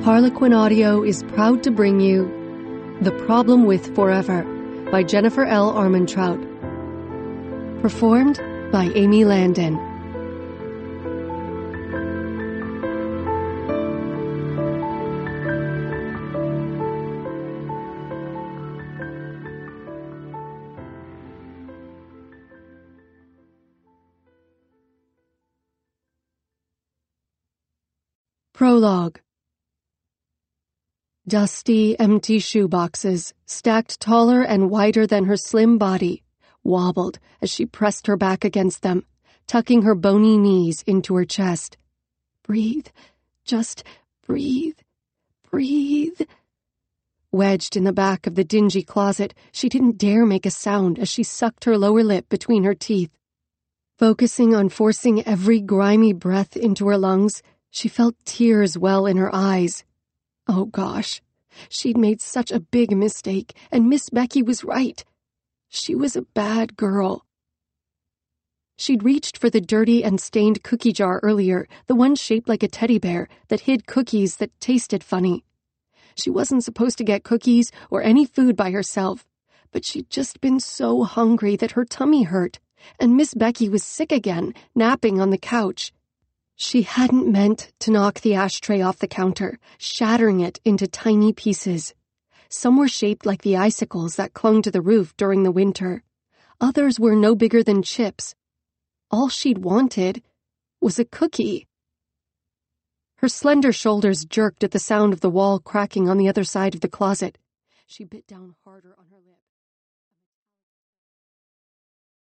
Harlequin Audio is proud to bring you The Problem with Forever by Jennifer L. Armentrout. Performed by Amy Landon. Prologue. Dusty, empty shoeboxes, stacked taller and wider than her slim body, wobbled as she pressed her back against them, tucking her bony knees into her chest. Breathe. Just breathe. Breathe. Wedged in the back of the dingy closet, she didn't dare make a sound as she sucked her lower lip between her teeth. Focusing on forcing every grimy breath into her lungs, she felt tears well in her eyes. Oh gosh, she'd made such a big mistake, and Miss Becky was right. She was a bad girl. She'd reached for the dirty and stained cookie jar earlier, the one shaped like a teddy bear that hid cookies that tasted funny. She wasn't supposed to get cookies or any food by herself, but she'd just been so hungry that her tummy hurt, and Miss Becky was sick again, napping on the couch. She hadn't meant to knock the ashtray off the counter, shattering it into tiny pieces. Some were shaped like the icicles that clung to the roof during the winter. Others were no bigger than chips. All she'd wanted was a cookie. Her slender shoulders jerked at the sound of the wall cracking on the other side of the closet. She bit down harder on her lip.